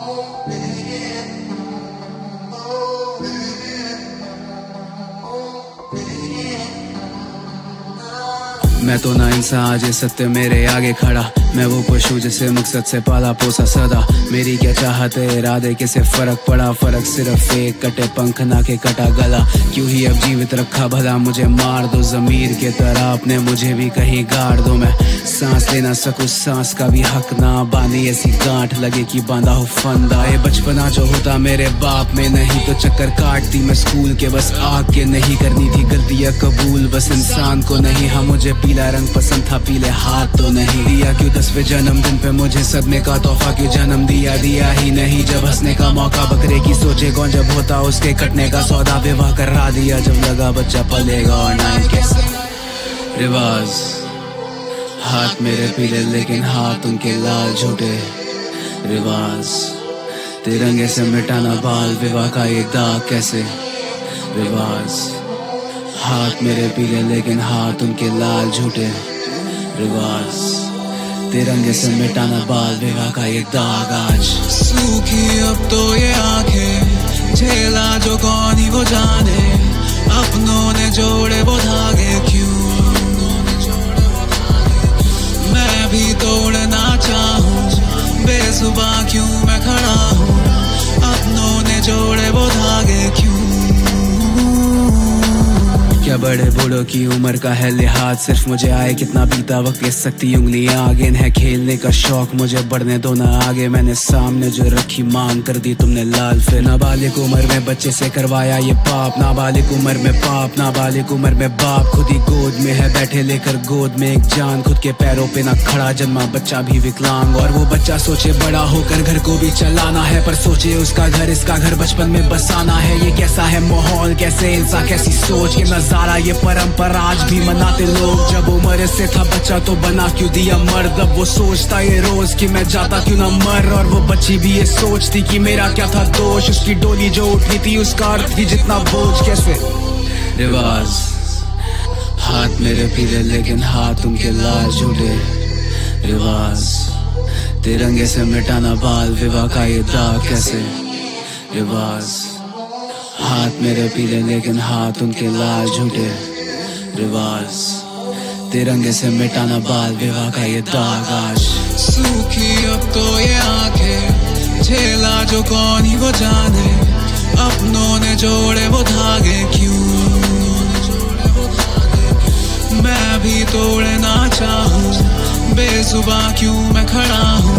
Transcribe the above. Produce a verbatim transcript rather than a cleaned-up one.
मैं तो ना इंसान आज ये सत्य मेरे आगे खड़ा, मैं वो पशु जिसे मकसद से पाला पोसा सदा। मेरी क्या चाहते इरादे किसे फर्क पड़ा, फर्क सिर्फ एक कटे पंख ना के कटा गला। क्यों ही अब जीवित रखा भला मुझे मार दो, जमीर के तरह अपने मुझे भी कहीं गाड़ दो। मैं सांस लेना सकूं सांस का भी हक ना, बांधी ऐसी गांठ लगे कि बांधा हो फंदा। ये बचपना जो होता मेरे बाप में नहीं तो चक्कर काटती मैं स्कूल के, बस आग के नहीं करनी थी गलतियां कबूल बस इंसान को नहीं। हाँ मुझे पीला रंग पसंद था पीले हाथ तो नहीं दिया। क्यों दसवें जन्मदिन पे मुझे सदमे का तोहफा क्यों जन्म दिया, दिया ही नहीं जब हंसने का मौका। बकरे की सोचे कौन जब होता उसके कटने का सौदा, विवाह करा दिया जब लगा बच्चा पलेगा और नाम कैसे। रिवाज हाथ मेरे पीले लेकिन हाथ उनके लाल झूठे। रिवाज तिरंगे से मिटाना बाल विवाह का ये दाग कैसे। रिवाज हाथ मेरे पीले लेकिन हाथ उनके लाल झूठे। रिवाज तिरंगे से मिटाना बाल विवाह का ये दाग आज। सूखी अब तो ये आंखें झेला जो कौन ही वो जाने, अपनों ने जोड़े वो धागे क्यों मैं भी तोड़ना चाहूं, बेजुबां क्यों मैं खड़ा हूँ, अपनों ने जोड़े वो धागे क्यों। क्या बड़े बूढ़ों की उम्र का है लिहाज, सिर्फ मुझे आए कितना बीता वक्त ये सकती उंगलियां आगे है। खेलने का शौक मुझे बढ़ने दो ना आगे, मैंने सामने जो रखी मांग कर दी तुमने लाल। फिर नाबालिग उम्र में बच्चे से करवाया ये पाप, नाबालिग उम्र में पाप नाबालिग उम्र में बाप। खुद ही गोद में है बैठे लेकर गोद में एक जान, खुद के पैरों पे ना खड़ा जन्मा बच्चा भी विकलांग। और वो बच्चा सोचे बड़ा होकर घर को भी चलाना है, पर सोचे उसका घर इसका घर बचपन में बसाना है। ये कैसा है माहौल कैसे इंसान कैसी सोच के नजारा, ये परंपरा आज भी मनाते लोग। जब उम्र से था बच्चा तो बना क्यों दिया मर्द, अब वो सोचता ये रोज कि मैं जाता क्यों ना मर। और वो बच्ची भी ये सोचती कि मेरा क्या था दोष, उसकी डोली जो उठी थी उसका अर्थ ही जितना बोझ कैसे। रिवाज हाथ मेरे पीले लेकिन हाथ उनके लाल झूठे। रिवाज तिरंगे से मिटाना बाल विवाह का ये दाग कैसे। रिवाज हाथ मेरे पीले लेकिन हाथ उनके लाल झूठे। रिवाज तिरंगे से मिटाना बाल विवाह का ये दाग आज। सूखी अब तो ये आंखें झेला जो कौन ही वो जाने, अपनों ने जोड़े वो धागे क्यों मैं भी तोड़ना चाहूं, बेजुबां क्यों मैं खड़ा हूँ,